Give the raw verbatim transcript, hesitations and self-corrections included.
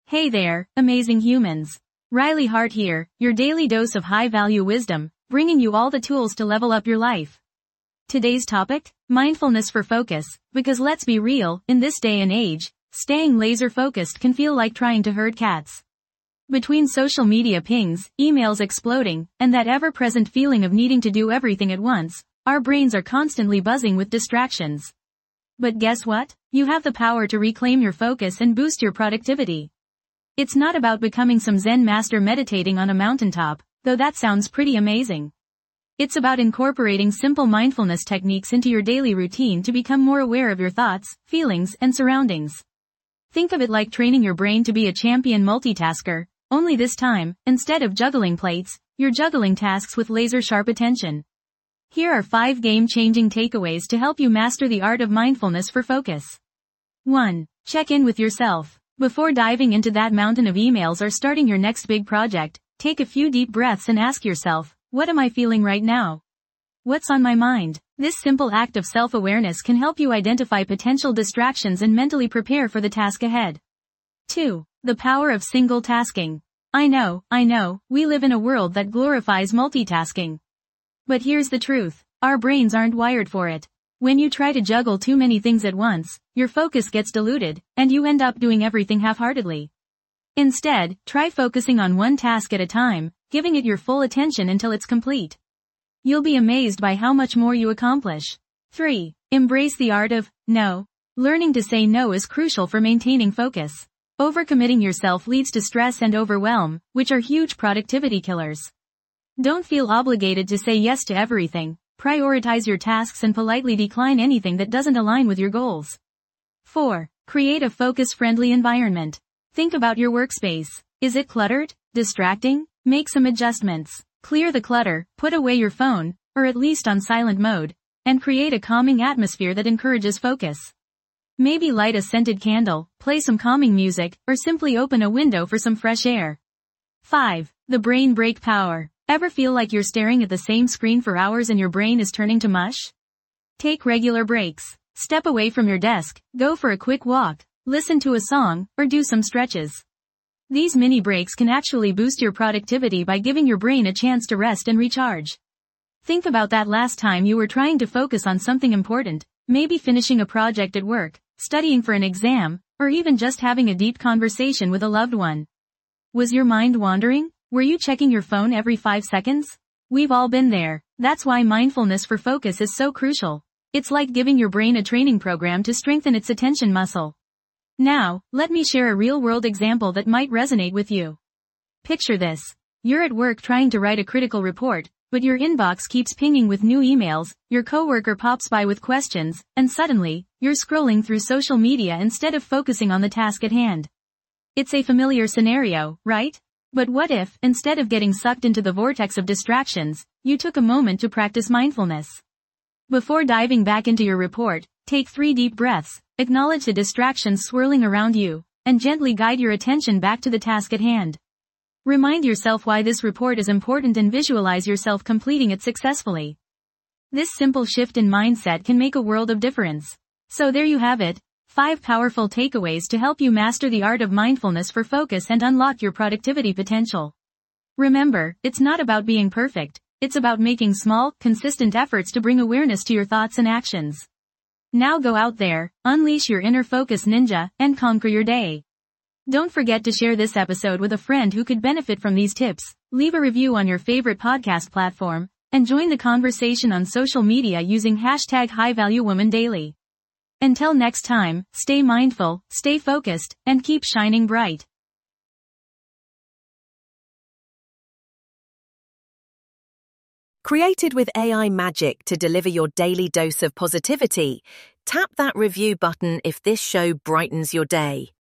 Hey there, amazing humans. Riley Hart here, your daily dose of high-value wisdom, bringing you all the tools to level up your life. Today's topic? Mindfulness for focus, because let's be real, in this day and age, staying laser-focused can feel like trying to herd cats. Between social media pings, emails exploding, and that ever-present feeling of needing to do everything at once, our brains are constantly buzzing with distractions. But guess what? You have the power to reclaim your focus and boost your productivity. It's not about becoming some Zen master meditating on a mountaintop, though that sounds pretty amazing. It's about incorporating simple mindfulness techniques into your daily routine to become more aware of your thoughts, feelings, and surroundings. Think of it like training your brain to be a champion multitasker, only this time, instead of juggling plates, you're juggling tasks with laser-sharp attention. Here are five game-changing takeaways to help you master the art of mindfulness for focus. one. Check in with yourself. Before diving into that mountain of emails or starting your next big project, take a few deep breaths and ask yourself, what am I feeling right now? What's on my mind? This simple act of self-awareness can help you identify potential distractions and mentally prepare for the task ahead. two. The power of single tasking. I know, I know, we live in a world that glorifies multitasking. But here's the truth. Our brains aren't wired for it. When you try to juggle too many things at once, your focus gets diluted, and you end up doing everything half-heartedly. Instead, try focusing on one task at a time, giving it your full attention until it's complete. You'll be amazed by how much more you accomplish. three. Embrace the art of no. Learning to say no is crucial for maintaining focus. Overcommitting yourself leads to stress and overwhelm, which are huge productivity killers. Don't feel obligated to say yes to everything. Prioritize your tasks and politely decline anything that doesn't align with your goals. four. Create a focus-friendly environment. Think about your workspace. Is it cluttered? Distracting? Make some adjustments. Clear the clutter, put away your phone, or at least on silent mode, and create a calming atmosphere that encourages focus. Maybe light a scented candle, play some calming music, or simply open a window for some fresh air. five. The brain break power. Ever feel like you're staring at the same screen for hours and your brain is turning to mush? Take regular breaks. Step away from your desk, go for a quick walk, listen to a song, or do some stretches. These mini breaks can actually boost your productivity by giving your brain a chance to rest and recharge. Think about that last time you were trying to focus on something important, maybe finishing a project at work, studying for an exam, or even just having a deep conversation with a loved one. Was your mind wandering? Were you checking your phone every five seconds? We've all been there. That's why mindfulness for focus is so crucial. It's like giving your brain a training program to strengthen its attention muscle. Now, let me share a real-world example that might resonate with you. Picture this. You're at work trying to write a critical report, but your inbox keeps pinging with new emails, your coworker pops by with questions, and suddenly, you're scrolling through social media instead of focusing on the task at hand. It's a familiar scenario, right? But what if, instead of getting sucked into the vortex of distractions, you took a moment to practice mindfulness? Before diving back into your report, take three deep breaths, acknowledge the distractions swirling around you, and gently guide your attention back to the task at hand. Remind yourself why this report is important and visualize yourself completing it successfully. This simple shift in mindset can make a world of difference. So there you have it. Five powerful takeaways to help you master the art of mindfulness for focus and unlock your productivity potential. Remember, it's not about being perfect. It's about making small, consistent efforts to bring awareness to your thoughts and actions. Now go out there, unleash your inner focus ninja, and conquer your day. Don't forget to share this episode with a friend who could benefit from these tips, leave a review on your favorite podcast platform, and join the conversation on social media using hashtag HighValueWomanDaily. Until next time, stay mindful, stay focused, and keep shining bright. Created with A I magic to deliver your daily dose of positivity, tap that review button if this show brightens your day.